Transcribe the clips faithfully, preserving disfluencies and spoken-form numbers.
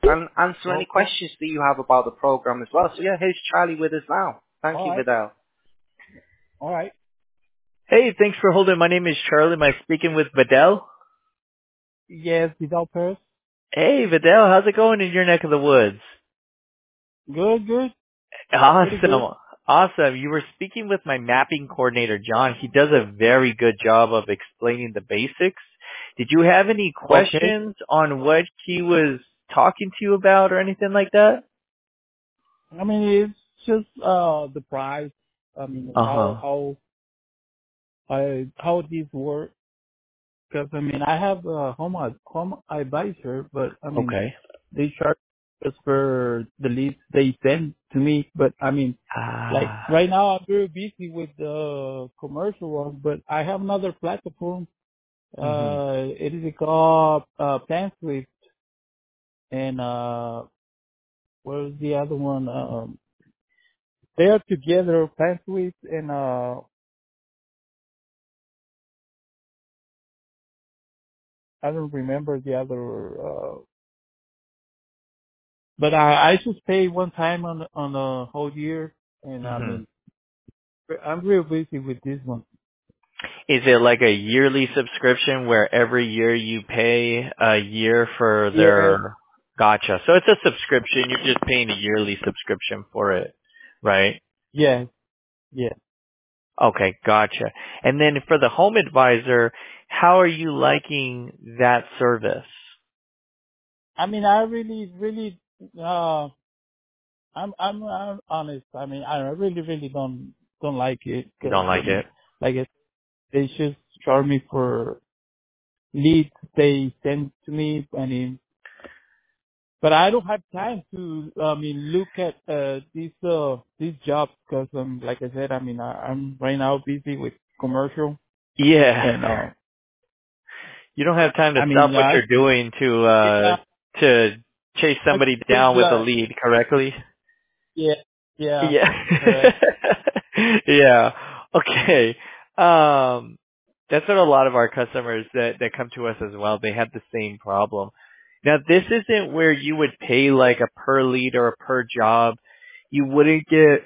and answer any Okay. questions that you have about the program as well. So yeah, here's Charlie with us now. Thank All you, right. Vidal. All right. Hey, thanks for holding. My name is Charlie. Am I speaking with Vidal? Yes, Vidal Perez. Hey, Vidal, how's it going in your neck of the woods? Good, good. Pretty good. Awesome. Awesome. You were speaking with my mapping coordinator, John. He does a very good job of explaining the basics. Did you have any Okay. questions on what he was talking to you about or anything like that? I mean, it's just uh the price. I mean, how Uh-huh. how I how these work. Because I mean, I have a home ad- home advisor, but I mean, Okay. they charge us for the leads they send to me. But I mean, like Ah. right now, I'm very busy with the commercial one. But I have another platform. Mhm. Uh, it is called uh, PlanSwift, and uh, what was the other one? Um, they are together, PlanSwift, and uh, I don't remember the other. Uh, but I, I just pay one time on on the whole year, and I Mhm. mean, I'm real busy with this one. Is it like a yearly subscription where every year you pay a year for Yes, their gotcha. So it's a subscription, you're just paying a yearly subscription for it, right? yes, yes. Okay, gotcha. And then for the home advisor, how are you liking that service? I mean, I really, really, uh, I'm, I'm, I'm honest. I mean, I really, really don't, don't like it You because don't I like mean, it? like I they just charge me for leads they send to me. I mean, but I don't have time to, I mean, look at uh, these uh, these jobs because, um, like I said, I mean, I, I'm right now busy with commercial, Yeah. and uh, You don't have time to I stop mean, what I you're doing to uh yeah, to chase I somebody just down with a uh, lead, correctly? yeah, yeah, Yeah. correct. Yeah. Okay. Um, that's what a lot of our customers that, that come to us as well, they have the same problem. Now, this isn't where you would pay like a per lead or a per job. You wouldn't get,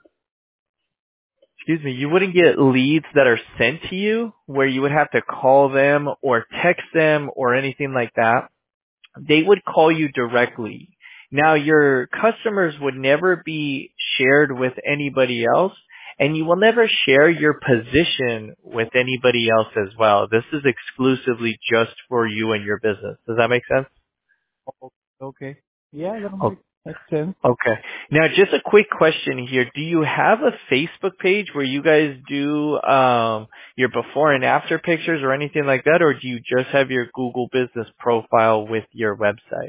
excuse me, you wouldn't get leads that are sent to you where you would have to call them or text them or anything like that. They would call you directly. Now your customers would never be shared with anybody else, and you will never share your position with anybody else as well. This is exclusively just for you and your business. Does that make sense? Oh, okay, yeah, that Oh, makes makes sense. okay. Now just a quick question here. Do you have a Facebook page where you guys do um, your before and after pictures or anything like that, or do you just have your Google business profile with your website?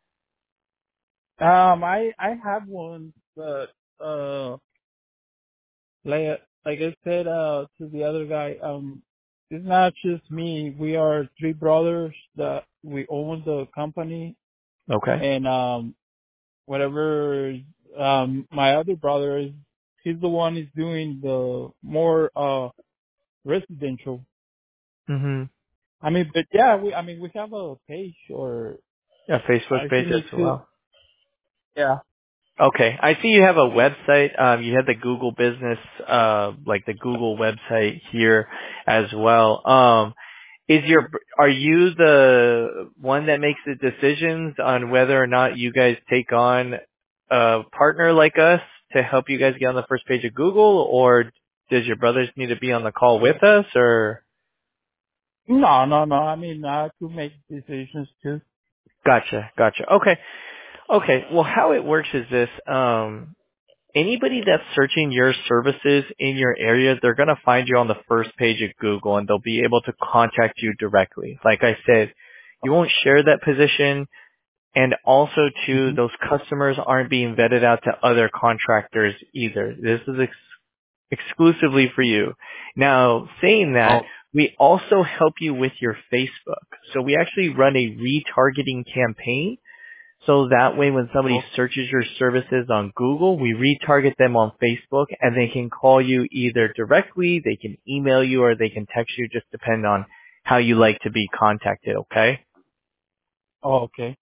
Um, I I have one, but uh, like like I said uh to the other guy, um, it's not just me. We are three brothers that we own the company, Okay. and um, whatever um my other brother is, he's the one is doing the more uh residential. Mm-hmm. I mean, but yeah, we I mean we have a page, or A Facebook I page should as need to. well. Yeah. Okay. I see you have a website. Um, you have the Google business, uh, like the Google website here as well. Um, is your, are you the one that makes the decisions on whether or not you guys take on a partner like us to help you guys get on the first page of Google, or does your brothers need to be on the call with us, or? No, no, no. I mean, I have to make decisions too. Gotcha. Gotcha. Okay. Okay. Well, how it works is this. Um, anybody that's searching your services in your area, they're going to find you on the first page of Google and they'll be able to contact you directly. Like I said, you won't share that position, and also too, Hmm. those customers aren't being vetted out to other contractors either. This is ex- exclusively for you. Now, saying that, Oh, we also help you with your Facebook. So we actually run a retargeting campaign, so that way when somebody oh, searches your services on Google, we retarget them on Facebook and they can call you either directly, they can email you, or they can text you, just depend on how you like to be contacted, okay? oh, okay.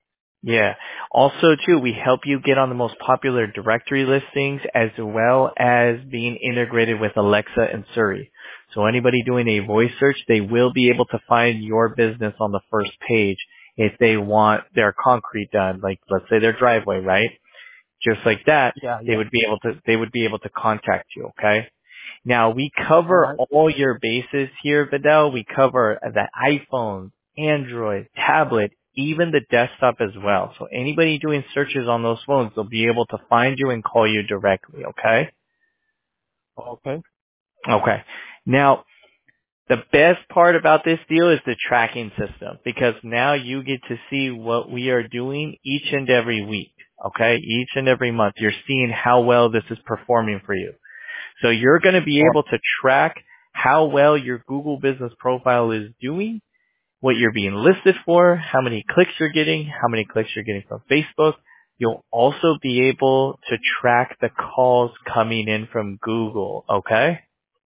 Yeah. Also, too, we help you get on the most popular directory listings as well as being integrated with Alexa and Siri. So anybody doing a voice search, they will be able to find your business on the first page if they want their concrete done, like let's say their driveway, right? Just like that, Yeah, they yeah. would be able to, they would be able to contact you, okay? Now, we All cover right. all your bases here, Vidal. We cover the iPhone, Android, tablet, even the desktop as well. So anybody doing searches on those phones, they'll be able to find you and call you directly, okay? Okay. Okay. Now, the best part about this deal is the tracking system because now you get to see what we are doing each and every week, okay? Each and every month. You're seeing how well this is performing for you. So you're going to be Oh, able to track how well your Google business profile is doing, what you're being listed for, how many clicks you're getting, how many clicks you're getting from Facebook. You'll also be able to track the calls coming in from Google, okay?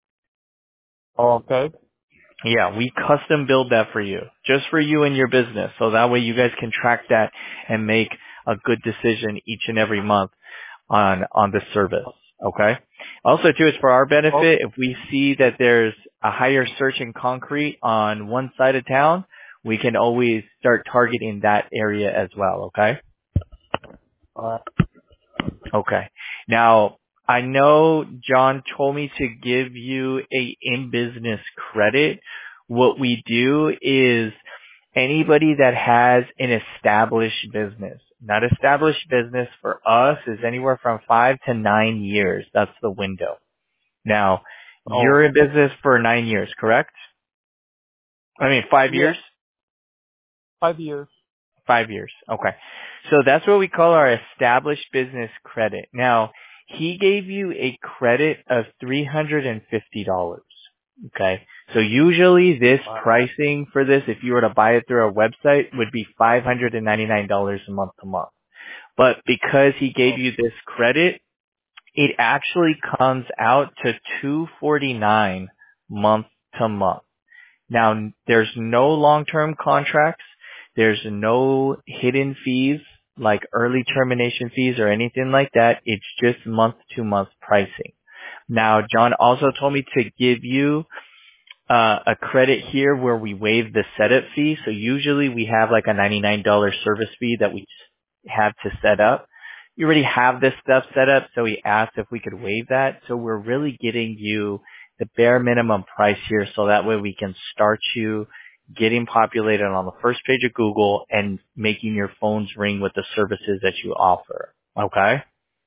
okay. Yeah, we custom build that for you, just for you and your business. So that way you guys can track that and make a good decision each and every month on on the service. Okay. Also, too, it's for our Okay. benefit. If we see that there's a higher search in concrete on one side of town, we can always start targeting that area as well. Okay. All right. Okay. Now, I know John told me to give you a in-business credit. What we do is anybody that has an established business. Not established business for us is anywhere from five to nine years. That's the window. Now, Oh, you're in business for nine years, correct? I mean, five yeah. years? Five years. Five years. Okay. So that's what we call our established business credit. Now, he gave you a credit of three hundred fifty dollars. Okay. So usually this All right. pricing for this, if you were to buy it through our website, would be five hundred ninety-nine dollars a month to month. But because he gave Oh, you this credit, it actually comes out to two hundred forty-nine dollars month to month. Now, there's no long-term contracts. There's no hidden fees like early termination fees or anything like that. It's just month-to-month pricing. Now, John also told me to give you uh, a credit here where we waive the setup fee. So usually we have like a ninety-nine dollars service fee that we have to set up. You already have this stuff set up, so he asked if we could waive that. So we're really getting you the bare minimum price here so that way we can start you getting populated on the first page of Google and making your phones ring with the services that you offer. Okay?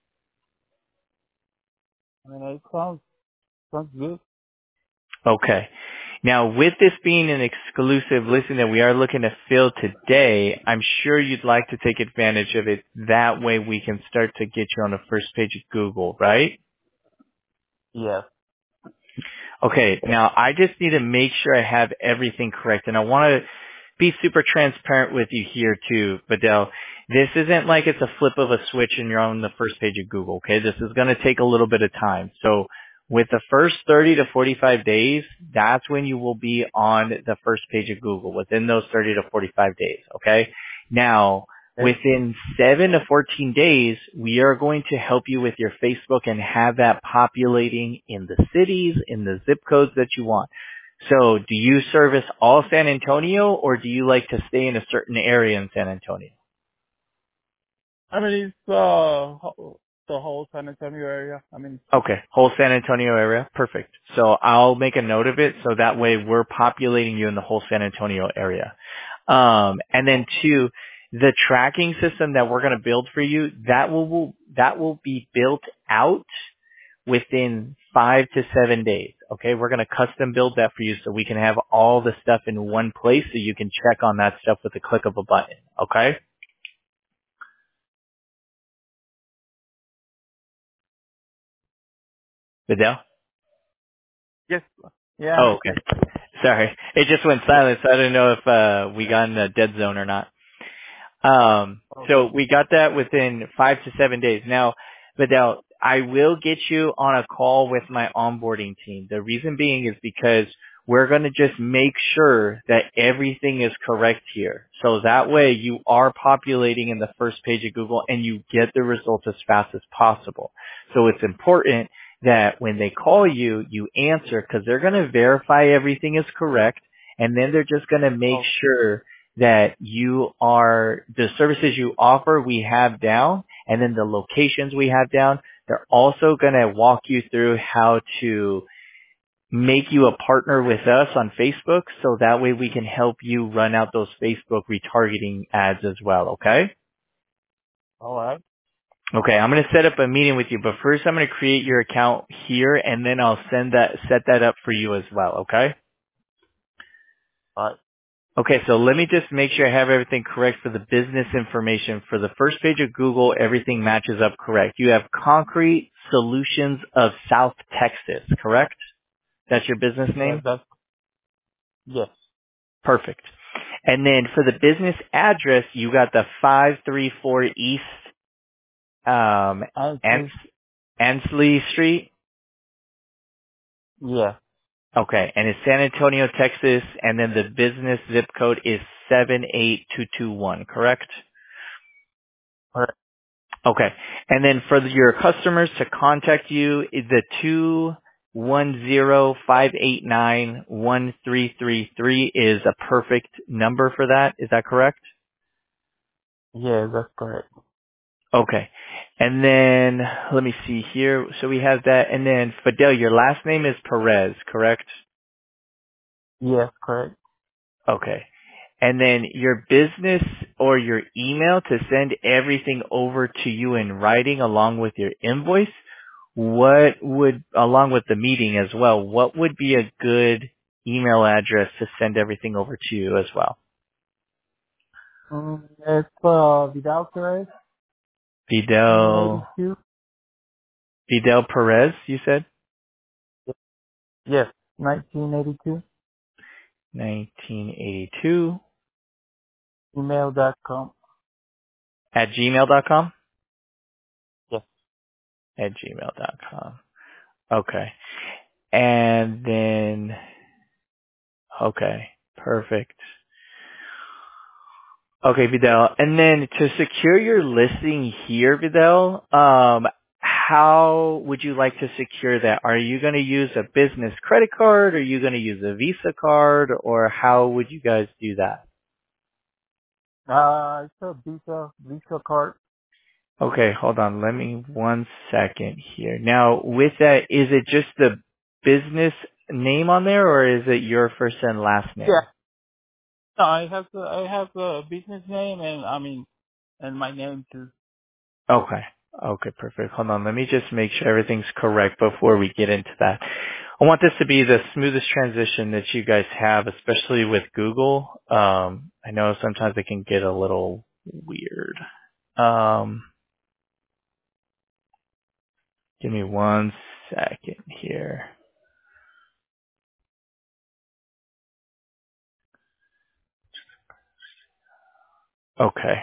I mean, it sounds sounds good. Okay. Now, with this being an exclusive listing that we are looking to fill today, I'm sure you'd like to take advantage of it. That way we can start to get you on the first page of Google, right? Yes. Okay, now I just need to make sure I have everything correct, and I want to be super transparent with you here too, Vidal. This isn't like it's a flip of a switch and you're on the first page of Google, okay? This is going to take a little bit of time. So with the first thirty to forty-five days, that's when you will be on the first page of Google, within those thirty to forty-five days, okay? Now, Okay. within seven to fourteen days, we are going to help you with your Facebook and have that populating in the cities, in the zip codes that you want. So do you service all San Antonio or do you like to stay in a certain area in San Antonio? I mean, it's uh ho- the whole San Antonio area. I mean, Okay, whole San Antonio area. Perfect. So I'll make a note of it so that way we're populating you in the whole San Antonio area. Um, and then two, the tracking system that we're going to build for you, that will, will that will be built out within five to seven days. Okay, we're going to custom build that for you so we can have all the stuff in one place so you can check on that stuff with the click of a button. Okay? Vidal? yes. Yeah, I'm Oh, here. okay. Sorry. It just went silent, so I don't know if uh, we got in a dead zone or not. Um, Okay. so we got that within five to seven days. Now, Vidal, I will get you on a call with my onboarding team. The reason being is because we're going to just make sure that everything is correct here. So that way you are populating in the first page of Google and you get the results as fast as possible. So it's important that when they call you, you answer because they're going to verify everything is correct. And then they're just going to make Oh, sure that you are, the services you offer we have down, and then the locations we have down. They're also going to walk you through how to make you a partner with us on Facebook, so that way we can help you run out those Facebook retargeting ads as well, okay? all right. Okay, I'm going to set up a meeting with you, but first I'm going to create your account here, and then I'll send that, set that up for you as well, okay? All right. Okay, so let me just make sure I have everything correct for the business information. For the first page of Google, everything matches up correct. You have Concrete Solutions of South Texas, correct? That's your business Yeah, name? that's, yes. Perfect. And then for the business address, you got the five three four East um, I Ans- see. Ansley Street. Yeah. Okay, and it's San Antonio, Texas, and then the business zip code is seven eight two two one, correct? All right. Okay. And then for the- your customers to contact you, is the two one zero five eight nine one three three three is a perfect number for that. Is that correct? Yeah, that's correct. Okay. And then let me see here. So we have that. And then Fidel, your last name is Perez, correct? Yes, correct. Okay. And then your business or your email to send everything over to you in writing along with your invoice. What would, along with the meeting as well, what would be a good email address to send everything over to you as well? Um, it's, uh, Vidal Perez, Fidel, nineteen eighty-two. Fidel Perez, you said? Yes, nineteen eighty-two. nineteen eighty-two Email dot com. at gmail dot com? Yes. At gmail dot com. Okay. And then, okay, perfect. Okay, Vidal. And then to secure your listing here, Vidal, um, how would you like to secure that? Are you going to use a business credit card? Are you going to use a Visa card? Or how would you guys do that? Uh, it's a Visa, Visa card. Okay, hold on. Let me one second here. Now, with that, is it just the business name on there, or is it your first and last Yeah. name? No, I have the, I have a business name and, I mean, and my name too. Okay. Okay, perfect. Hold on. Let me just make sure everything's correct before we get into that. I want this to be the smoothest transition that you guys have, especially with Google. Um, I know sometimes it can get a little weird. Um, give me one second here. Okay.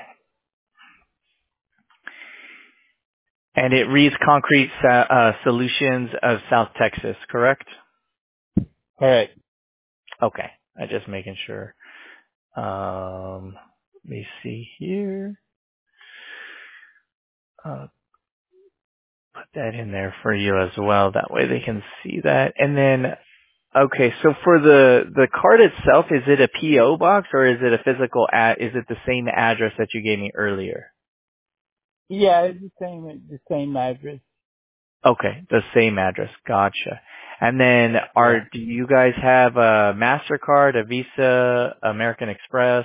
And it reads Concrete Sa- uh, Solutions of South Texas, correct? Correct. Okay. I'm just making sure. Um, let me see here. Uh, put that in there for you as well. That way they can see that. And then, okay, so for the the card itself, is it a P O box or is it a physical ad? Is it the same address that you gave me earlier? Yeah, it's the same, the same address. Okay, the same address. Gotcha. And then, are Yeah. do you guys have a Mastercard, a Visa, American Express?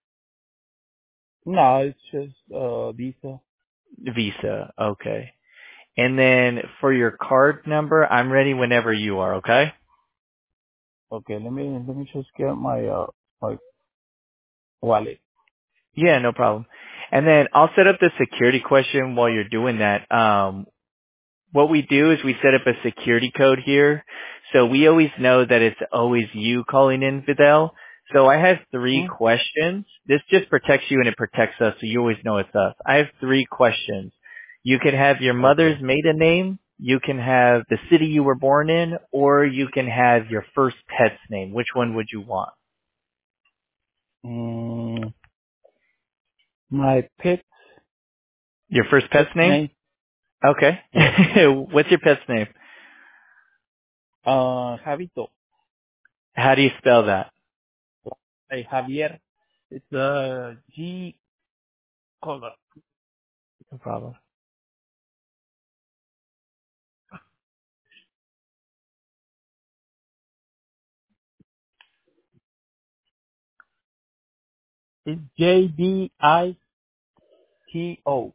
No, it's just, uh, Visa. Visa. Okay. And then for your card number, I'm ready whenever you are. Okay. Okay, let me, let me just get my, uh, my wallet. Yeah, no problem. And then I'll set up the security question while you're doing that. Um, what we do is we set up a security code here. So we always know that it's always you calling in, Fidel. So I have three Hmm? questions. This just protects you and it protects us, so you always know it's us. I have three questions. You can have your Okay. mother's maiden name, you can have the city you were born in, or you can have your first pet's name. Which one would you want? Mm, my pet Your first pet's pet name? name. Okay. Yes. What's your pet's name? Uh, Javito. How do you spell that? Like Javier. It's uh G. Hold up. No problem. It's J B I T O.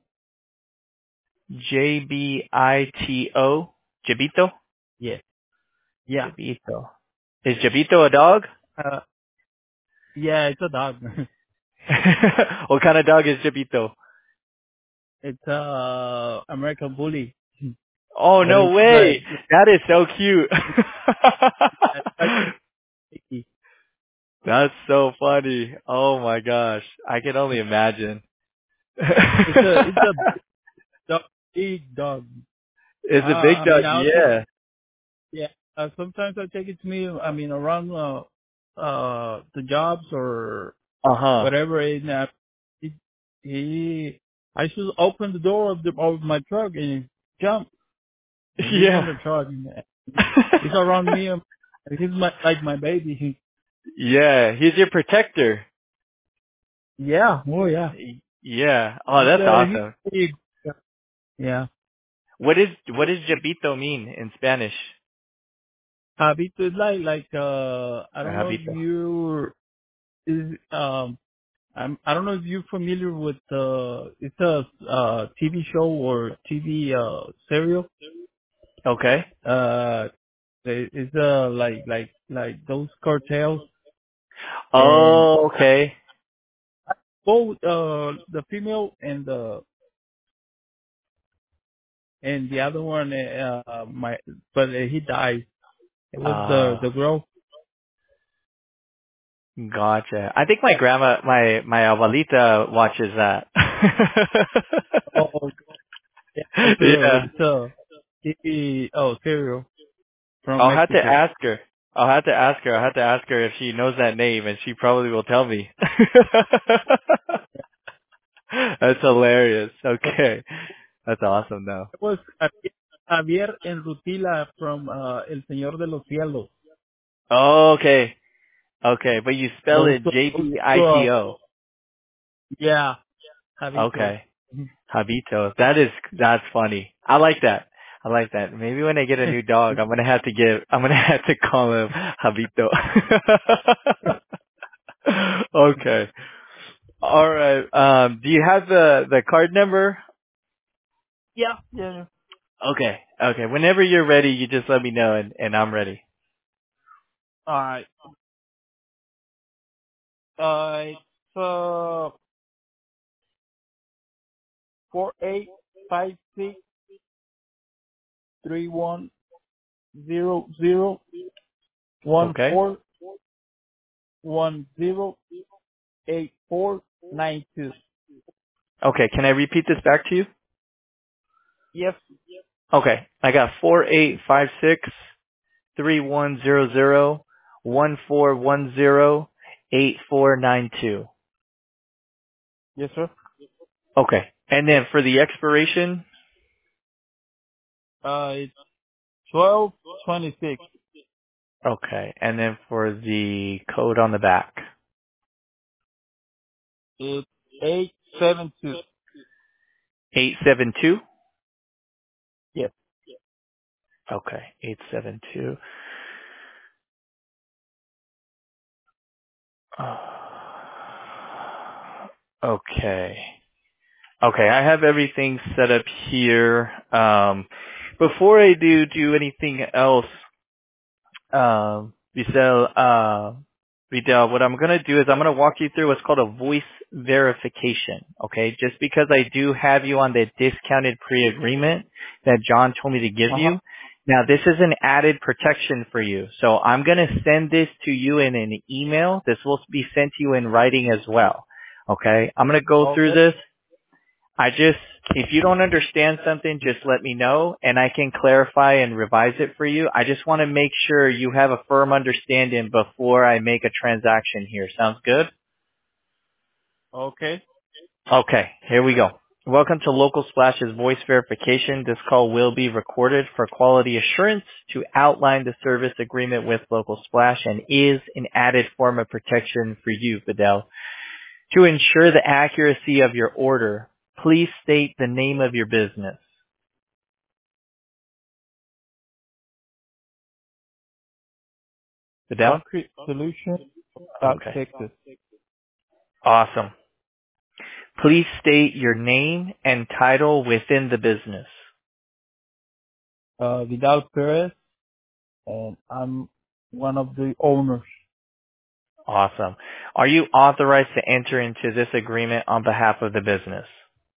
J B I T O? Jabito? Yes. Yeah. Jabito. Is Jabito a dog? Uh, yeah, it's a dog. What kind of dog is Jabito? It's a American Bully. Oh, But no it's way. like, That is so cute. it's like sticky. That's so funny. Oh my gosh. I can only imagine. It's a it's a big dog. Big dog. Uh, It's a big I dog, mean, I'll take yeah. yeah. Uh, sometimes I take it to me. I mean, around uh, uh the jobs or Uh-huh. whatever. And uh, he, he I should open the door of the of my truck and he jump. And he's on Yeah. the truck. And he's around me. um, He's my like my baby. He, Yeah, he's your protector. yeah. Oh yeah. Yeah. Oh, He's that's uh, he's awesome. big. Yeah. What is what does Jabito mean in Spanish? Habito is like like uh I Or don't know if Jabito. you is um I'm I don't know if you're familiar with uh it's a uh T V show or T V uh serial. Okay. Uh it- it's uh like like like those cartels and Oh, okay. both uh the female and the and the other one uh my but he died. It was the Uh, the girl. gotcha. I think my grandma, my my abuelita watches that. Oh yeah, it's a Yeah. it's a T V oh serial from I'll have to Mexico. ask her. I'll have to ask her. I'll have to ask her if she knows that name, and she probably will tell me. That's hilarious. Okay. That's awesome, though. It was Javier Javier and Rutila from uh, El Señor de los Cielos. Oh, okay. Okay, but you spell Those, it those two, uh, J B I T O. yeah, Javito. Okay. Habito. That is, that's funny. I like that. I like that. Maybe when I get a new dog, I'm gonna have to give, I'm gonna have to call him Habito. Okay. Alright. Um, do you have the, the card number? Yeah, yeah. Okay. Okay. Whenever you're ready, you just let me know and, and I'm ready. All right. Uh, it's uh four eight five six three one zero zero one Okay. four one zero eight four nine two. Okay. Can I repeat this back to you? Yes, Okay. I got four eight five six three one zero zero one four one zero eight four nine two. yes, sir. Okay. And then for the expiration, Uh, it's twelve twenty six. okay. And then for the code on the back, It's eight seven two. eight seven two. Yes, Okay. eight seven two. Okay. Okay, I have everything set up here. Um, before I do do anything else, um, Giselle, uh, Vidal, what I'm going to do is I'm going to walk you through what's called a voice verification. Okay, just because I do have you on the discounted pre-agreement that John told me to give uh huh. you. Now, this is an added protection for you. So I'm going to send this to you in an email. This will be sent to you in writing as well. Okay, I'm going to go through Okay. this. I just If you don't understand something, just let me know and I can clarify and revise it for you. I just want to make sure you have a firm understanding before I make a transaction here. Sounds good? Okay. Okay, here we go. Welcome to Local Splash's voice verification. This call will be recorded for quality assurance to outline the service agreement with Local Splash and is an added form of protection for you, Fidel. To ensure the accuracy of your order, please state the name of your business. Fidel? Concrete Solution, South Okay. Texas. Awesome. Please state your name and title within the business. Uh, Vidal Perez, and I'm one of the owners. Awesome. Are you authorized to enter into this agreement on behalf of the business?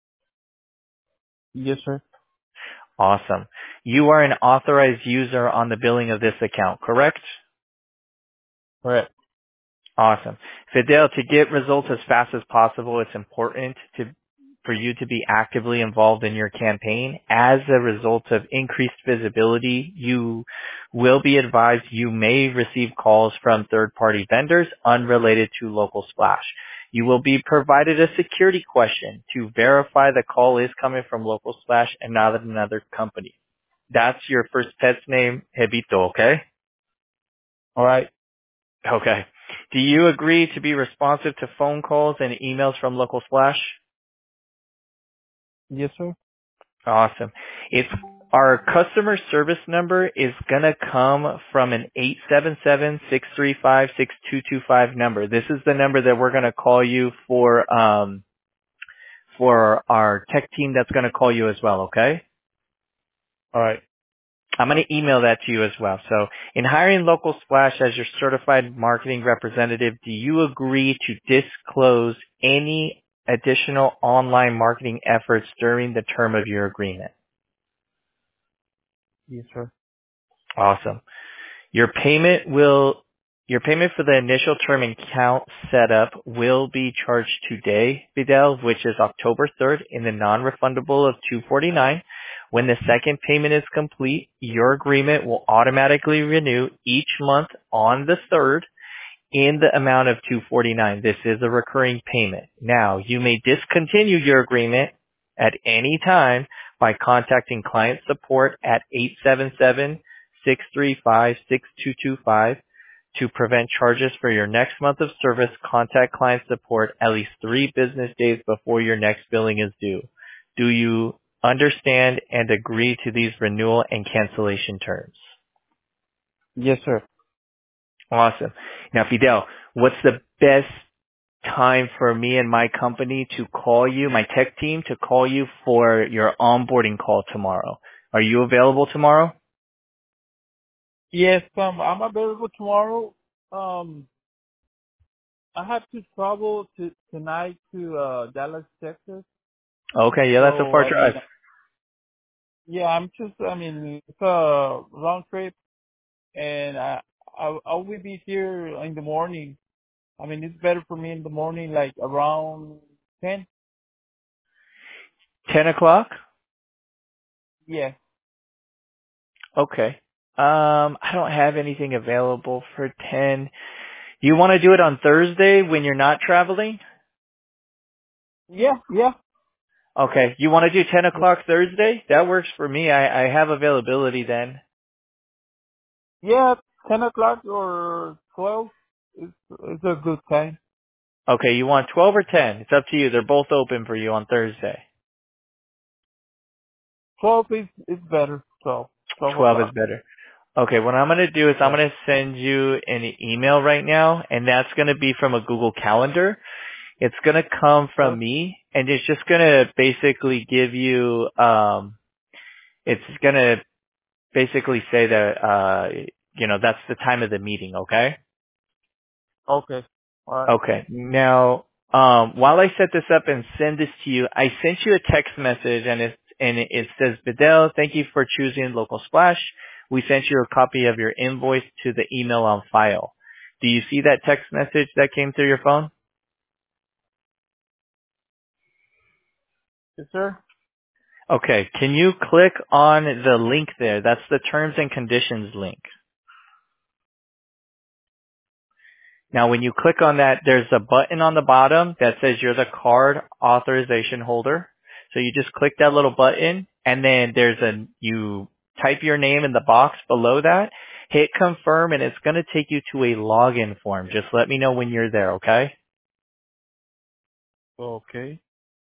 Yes, sir. Awesome. You are an authorized user on the billing of this account, correct? Correct. Awesome. Fidel, to get results as fast as possible, it's important to for you to be actively involved in your campaign. As a result of increased visibility, you will be advised you may receive calls from third-party vendors unrelated to Local Splash. You will be provided a security question to verify the call is coming from Local Splash and not another company. That's your first pet's name, Hebito, okay? All right. Okay. Do you agree to be responsive to phone calls and emails from Local Splash? Yes, sir. Awesome. It's our customer service number is going to come from an eight seven seven, six three five, six two two five number. This is the number that we're going to call you for um for our tech team that's going to call you as well, okay? All right. I'm going to email that to you as well. So in hiring Local Splash as your certified marketing representative, do you agree to disclose any additional online marketing efforts during the term of your agreement? Yes, sir. Awesome. Your payment will, your payment for the initial term and account setup will be charged today, Fidel, which is October third in the non-refundable of two forty-nine. When the second payment is complete, your agreement will automatically renew each month on the third in the amount of two forty-nine. This is a recurring payment. Now, you may discontinue your agreement at any time by contacting client support at eight seven seven, six three five, six two two five. To prevent charges for your next month of service, contact client support at least three business days before your next billing is due. Do you understand and agree to these renewal and cancellation terms? Yes, sir. Awesome. Now, Fidel, what's the best time for me and my company to call you, my tech team, to call you for your onboarding call tomorrow? Are you available tomorrow? Yes, um, I'm available tomorrow. Um, I have to travel to tonight to uh Dallas, Texas. Okay, yeah, that's a So far I mean, drive. yeah, I'm just, I mean, it's a round trip, and I, I, I will be here in the morning. I mean, it's better for me in the morning, like around ten. ten o'clock? Yeah. Okay. Um, I don't have anything available for ten. You want to do it on Thursday when you're not traveling? Yeah, yeah. Okay. You want to do ten o'clock Thursday? That works for me. I, I have availability then. Yeah, ten o'clock or twelve is, is a good time. Okay, you want twelve or ten? It's up to you. They're both open for you on Thursday. twelve is, is better. twelve. twelve twelve is o'clock. better. Okay, what I'm going to do is I'm Yeah. going to send you an email right now, and that's going to be from a Google Calendar. It's going to come from Okay. me, and it's just going to basically give you, um, it's going to basically say that, uh, you know, that's the time of the meeting, okay? Okay. All right. Okay. Now, um, while I set this up and send this to you, I sent you a text message and it, and it says, Vidal, thank you for choosing Local Splash. We sent you a copy of your invoice to the email on file. Do you see that text message that came through your phone? Yes, sir. Okay, can you click on the link there? That's the terms and conditions link. Now when you click on that, there's a button on the bottom that says you're the card authorization holder. So you just click that little button and then there's a, you type your name in the box below that, hit confirm, and it's going to take you to a login form. Just let me know when you're there, okay? Okay.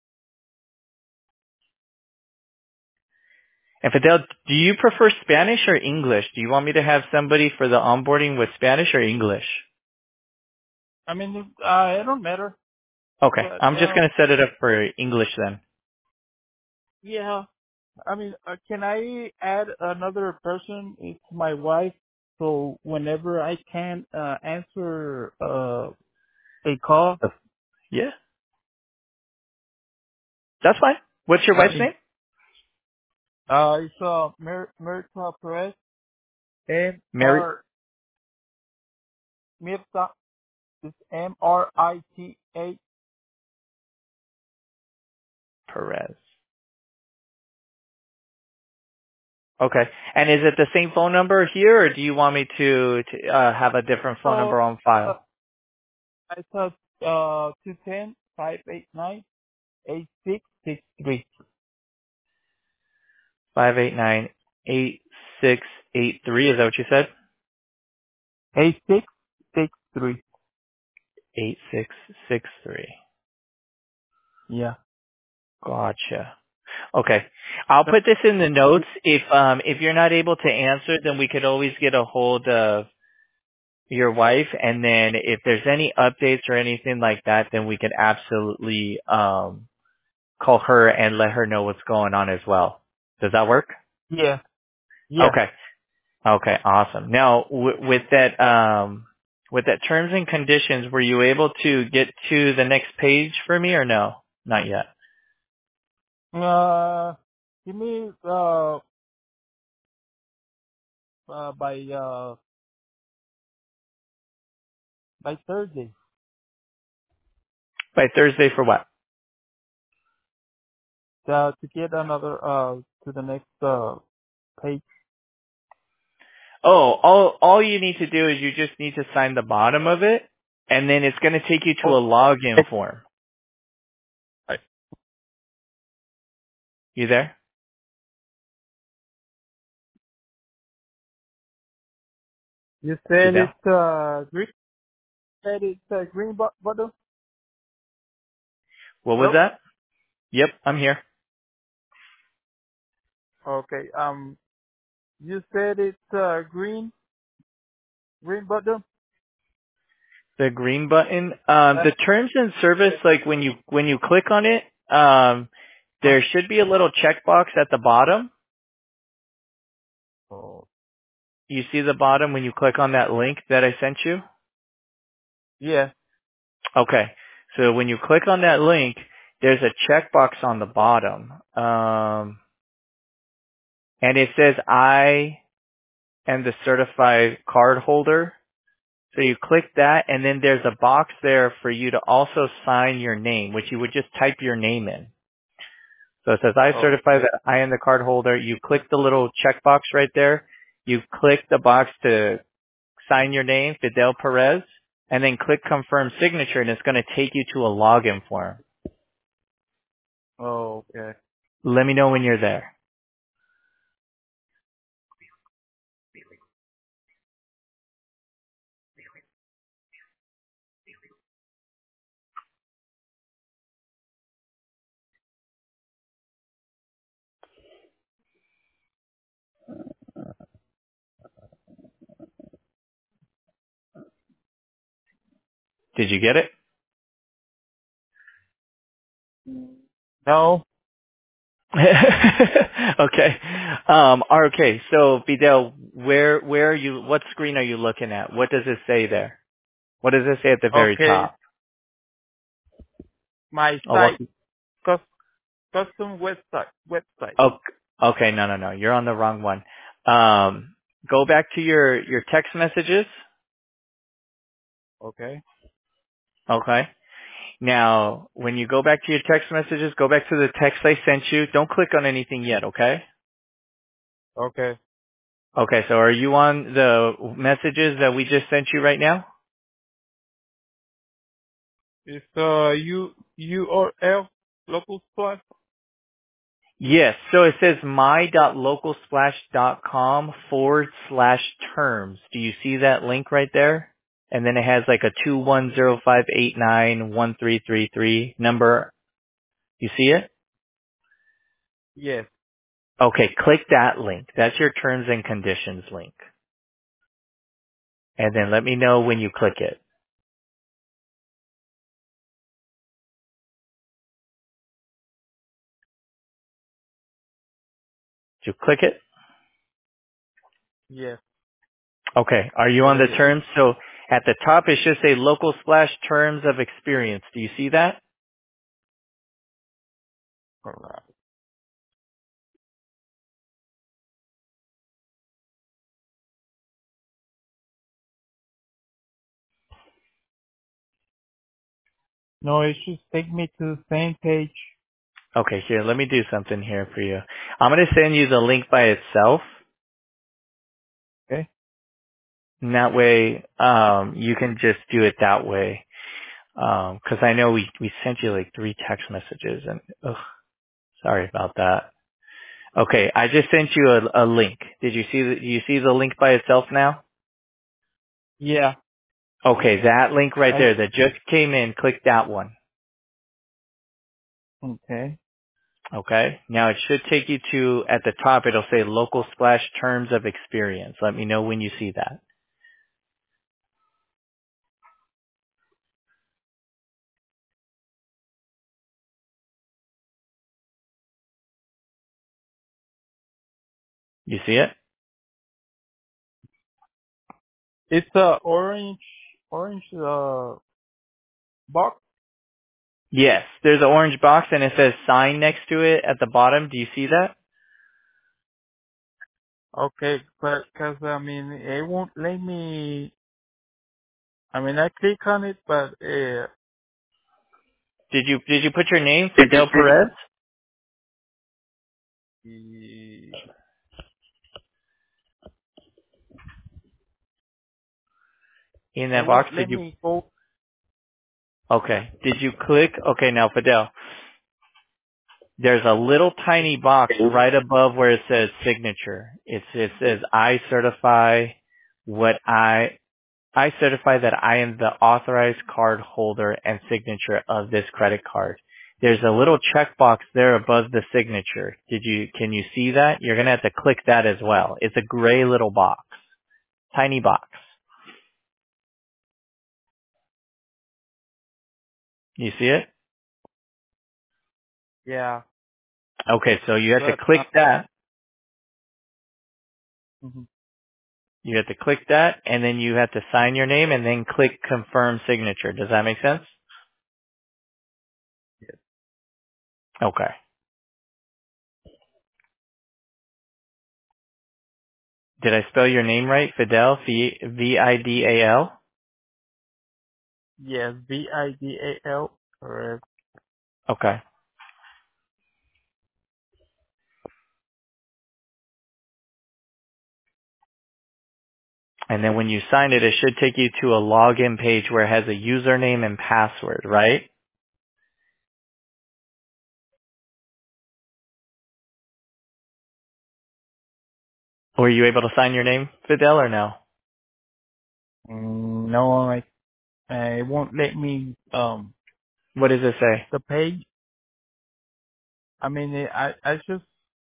And Fidel, do you prefer Spanish or English? Do you want me to have somebody for the onboarding with Spanish or English? I mean, uh, it don't matter, Okay, but I'm just going um, to set it up for English then. yeah. I mean, uh, can I add another person? It's my wife. So whenever I can uh, answer uh, a call, Yeah, that's fine. What's your I wife's mean, name? uh, it's uh, Mer- Mirta Perez, M Mary R Mirta, it's M R I T A. Perez. Okay. And is it the same phone number here, or do you want me to, to uh, have a different phone So number on uh, file? I thought uh, two ten five eight nine eight six six three. Five eight nine eight six eight three. Is that what you said? Eight six six three. Eight six six three. Yeah. Gotcha. Okay. I'll put this in the notes. If um if you're not able to answer, then we could always get a hold of your wife, and then if there's any updates or anything like that, then we could absolutely um call her and let her know what's going on as well. Does that work? Yeah. Yeah. Okay. Okay, awesome. Now, w- with that, um, with that terms and conditions, were you able to get to the next page for me or no? Not yet. Uh, give me uh, uh by uh by Thursday. By Thursday for what? Uh, to get another uh to the next uh page. Oh, all, all you need to do is you just need to sign the bottom of it, and then it's going to take you to Oh, a login form. I- You there? you You said there? it's uh green. Said it's uh, green bu- button. What was Hello. that? Yep, I'm here. Okay. Um, you said it's uh green green button. The green button. Um, Uh, the terms and service, like when you, when you click on it, um, huh? there should be a little checkbox at the bottom. Oh, You see the bottom when you click on that link that I sent you? yeah. Okay. So when you click on that link, there's a checkbox on the bottom. Um, and it says I am the certified card holder. So you click that, and then there's a box there for you to also sign your name, which you would just type your name in. So it says I certify Okay. that I am the card holder. You click the little checkbox right there. You click the box to sign your name, Fidel Perez, and then click confirm signature, and it's going to take you to a login form. Okay. Let me know when you're there. Did you get it? No. Okay. Um, okay. So Fidel, where where are you? What screen are you looking at? What does it say there? What does it say at the very Okay. top? My I'll walk site, you. cus- custom website, website. Oh, okay. No, no, no. You're on the wrong one. Um, go back to your your text messages. Okay. Okay. Now, when you go back to your text messages, go back to the text I sent you. Don't click on anything yet, okay? Okay. Okay, so are you on the messages that we just sent you right now? It's uh U U R L local splash. Yes, so it says my.localsplash.com forward slash terms. Do you see that link right there? And then it has like a two one zero five eight nine one three three three number. You see it? Yes. Okay, click that link. That's your terms and conditions link. And then let me know when you click it. Did you click it? Yes. Okay, are you on the Uh, terms? So at the top it should say local splash terms of experience. Do you see that? alright. No, it should take me to the same page. Okay, here, let me do something here for you. I'm going to send you the link by itself. Okay. And that way, um, you can just do it that way. Um 'cause I know we, we sent you like three text messages and, ugh, sorry about that. Okay, I just sent you a, a link. Did you see the, do you see the link by itself now? Yeah. Okay, that link right I there that just came in, click that one. okay. Okay, now it should take you to, at the top, it'll say local splash terms of experience. Let me know when you see that. You see it? It's a orange orange uh box. Yes, there's an orange box and it says sign next to it at the bottom. Do you see that? Okay, but because I mean it won't let me. I mean I click on it, but uh, Did you did you put your name, Fidel Perez, it in it that box? won't let Did you? me go. Okay. Did you click? Okay, now Fidel, there's a little tiny box right above where it says signature. It's it says I certify what I I certify that I am the authorized card holder and signature of this credit card. There's a little checkbox there above the signature. Did you, can you see that? You're going to have to click that as well. It's a gray little box. Tiny box. You see it? Yeah, Okay, so you have to but click uh, that. mhm. You have to click that and then you have to sign your name and then click confirm signature. Does that make sense? Okay. Did I spell your name right? Fidel? V- V-I-D-A-L? Yes, V I D A L. Correct. Okay. And then when you sign it, it should take you to a login page where it has a username and password, right? Were you able to sign your name, Fidel, or no? Mm, no, I uh, it won't let me um What does it say? the page. I mean it, I I just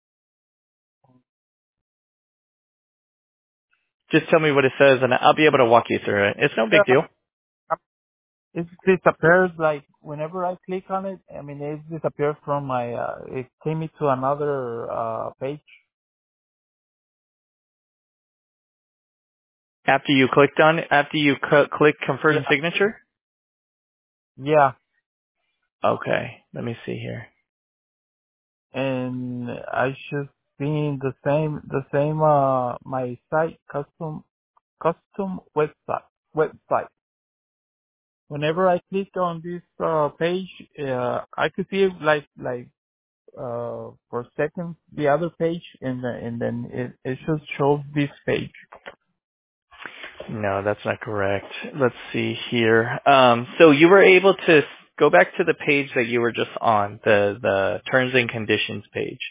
Just tell me what it says and I'll be able to walk you through it. It's no big deal. uh, it disappears like whenever I click on it. I mean, it disappears from my. Uh, it came me to another uh page. After you clicked on it, after you cl- click confirm Yeah, signature? yeah, Okay, let me see here. and I should see the same, the same. Uh, my site custom, custom website, website. whenever I click on this uh, page, uh, I could see it like like uh, for seconds the other page, and then and then it it should show this page. No, that's not correct. Let's see here. Um, so you were able to s- go back to the page that you were just on, the the terms and conditions page.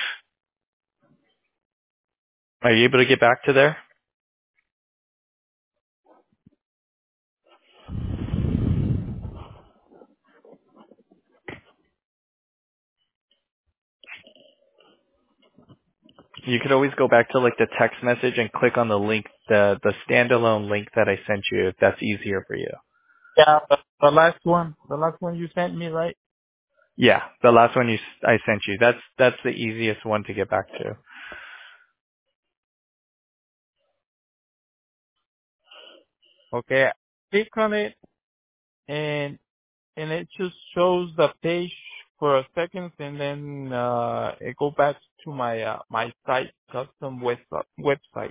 Are you able to get back to there? You could always go back to like the text message and click on the link, the the standalone link that I sent you, if that's easier for you. Yeah, the, the last one, the last one you sent me, right? Yeah, the last one you s- I sent you. That's that's the easiest one to get back to. Okay, click on it, and and it just shows the page for a second, and then uh, it go back to my uh, my site custom web website.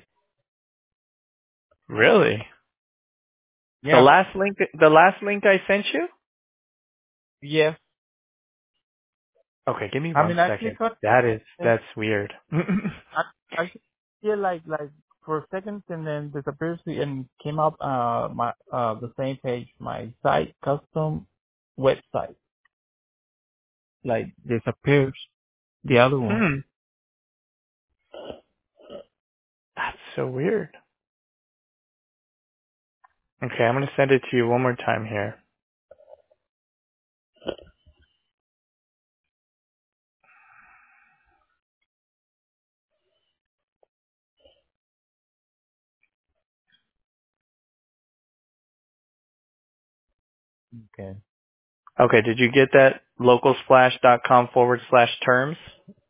Really? The Yeah. last link, the last link I sent you? Yes. Okay, give me I one mean, I click second. on That is and that's weird. I I feel like like for a second, and then disappears and came up uh my uh the same page, my site custom website, like disappears the other one. hmm, that's so weird. Okay, I'm gonna send it to you one more time here. Okay. Okay, did you get that? Localsplash.com forward slash terms?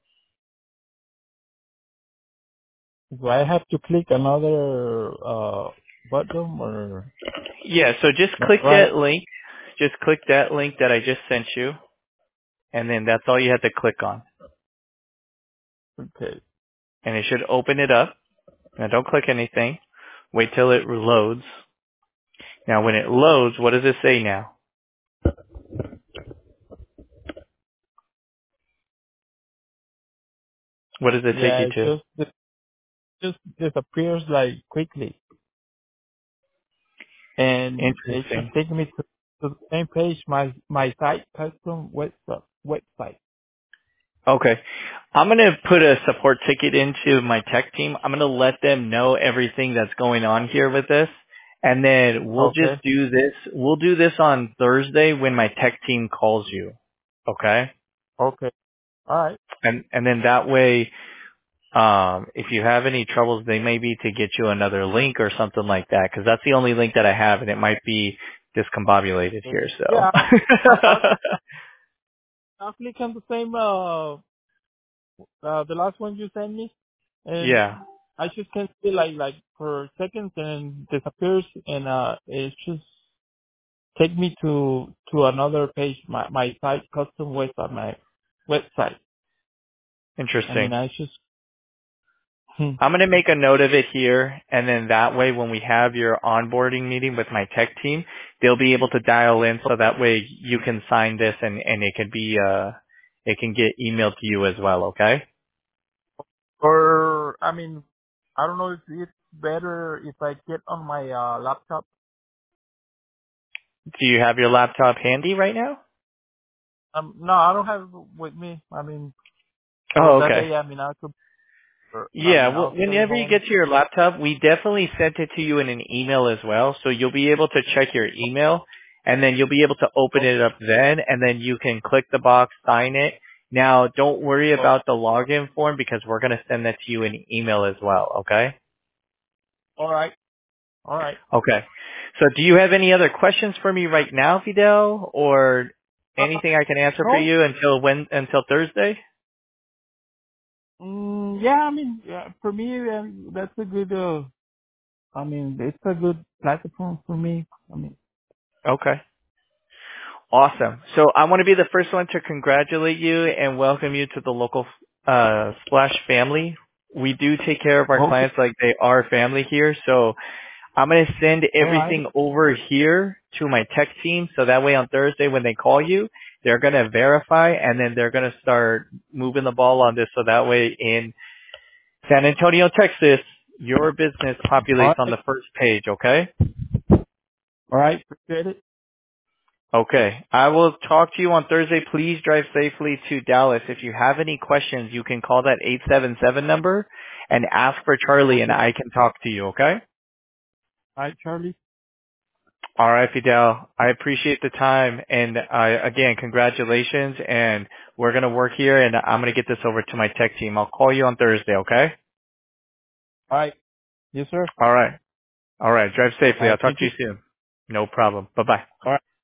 Do I have to click another uh button or Yeah, so just no, click right? that link. Just click that link that I just sent you, and then that's all you have to click on. Okay. And it should open it up. Now don't click anything. Wait till it loads. Now when it loads, what does it say now? What does it take Yeah, you it to? just it just disappears like quickly, and it should Interesting. take me to, to the same page, my my site custom website website. Okay. I'm going to put a support ticket into my tech team. I'm going to let them know everything that's going on here with this. And then we'll just Okay. do this. We'll do this on Thursday when my tech team calls you. Okay? Okay. All right. And, and then that way, um, if you have any troubles, they may be to get you another link or something like that. Cause that's the only link that I have and it might be discombobulated Okay. here. So Yeah, I'll, I'll, I'll click on the same, uh, uh, the last one you sent me, and yeah, I just can see like, like for seconds and disappears, and, uh, it just take me to, to another page, my, my site custom website, my website. I interesting. mean, I just, hmm. I'm going to make a note of it here, and then that way when we have your onboarding meeting with my tech team, they'll be able to dial in so that way you can sign this and, and it can be, uh, it can get emailed to you as well, okay? Or, I mean, I don't know if it's better if I get on my, uh, laptop. Do you have your laptop handy right now? Um, no, I don't have it with me. I mean, for Oh, that okay. day, I mean, I could, or, I Yeah, mean, well, I'll stay whenever you home. get to your laptop, we definitely sent it to you in an email as well, so you'll be able to check your email, and then you'll be able to open Oh, it up then, and then you can click the box, sign it. Now, don't worry oh, about the login form because we're going to send that to you in email as well, okay? all right. All right. Okay. So do you have any other questions for me right now, Fidel, or Uh, anything I can answer for no. you until when, until Thursday? Mm, yeah, I mean, yeah, for me, uh, that's a good, uh, I mean, it's a good platform for me. I mean, Okay. Awesome. So I want to be the first one to congratulate you and welcome you to the local uh, Splash family. We do take care of our okay. clients like they are family here. So I'm going to send All right. everything over here to my tech team so that way on Thursday when they call you, they're going to verify and then they're going to start moving the ball on this so that way in San Antonio, Texas, your business All populates right. on the first page, okay? All right. Appreciate it. Okay. I will talk to you on Thursday. Please drive safely to Dallas. If you have any questions, you can call that eight seven seven number and ask for Charlie and I can talk to you, okay? All right, Charlie. All right, Fidel. I appreciate the time. And uh, again, congratulations. And we're going to work here and I'm going to get this over to my tech team. I'll call you on Thursday, okay? All right. Yes, sir. All right. All right. Drive All safely. I'll right. talk Thank to you. you soon. No problem. Bye-bye. All right.